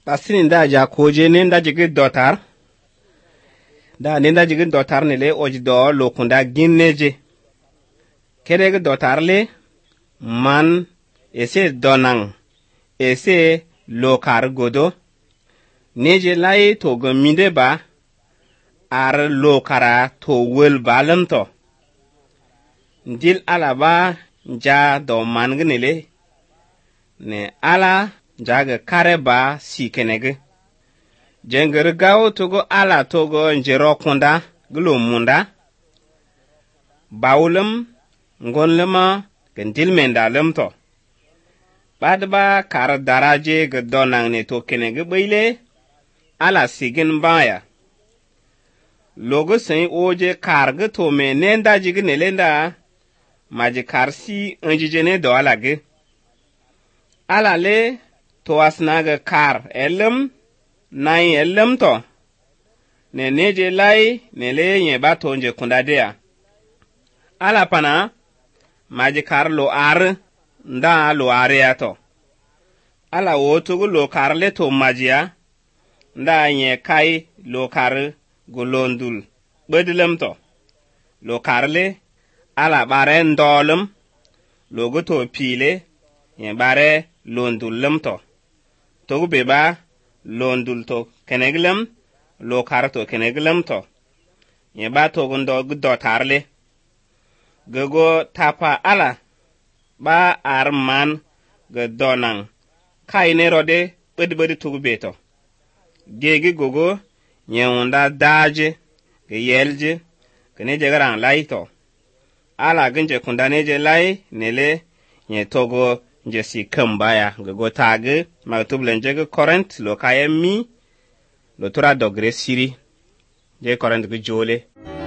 Pasinin da ja koje ne da jigi dotar. Da ne da jigi dotar ne le oji do lokunda ginneje. Kerege dotar le man ese donang ese lokar godo. Neje lai to gominde ba ar lokara to wel balanto. Ndil ala ba ja do mangnele ne ala jaga kare ba si kenege. Jengere gawo togo ala togo njero kunda gulo munda. Bawulum ngonlema gentil mendalum to. Badba kar daraje gedonang ne to kenege bayle ala sigin baya. Logo sen oje karge to me nenda jigi nelenda maji karsi njijene do alage. Ala le to asnaga kar elem nai elem to. Ne neje lai ne le nye bato nje kundadea. Ala pana maji kar lo ar nda lo area to. Ala wotugu lo kar le to majia nda nye kai lo kar golondul bedilem to. Lo kar le ala bare ndolum logo to pile nye bare londulem to. Togu beba londul to keneglem lo kar to keneglem to. Nye ba togu ndo tarle. Gogo tapa ala ba arman gedonang kai ne rode bedi togu beto. Gegi gogo nye unda daje ge yelje kene jegaran laito. Ala genje kundaneje lai nele nye togo nje si kambaya gogo tage magtublen jege Korint lo kayemi lo tura dogre siri je Korint ge jole.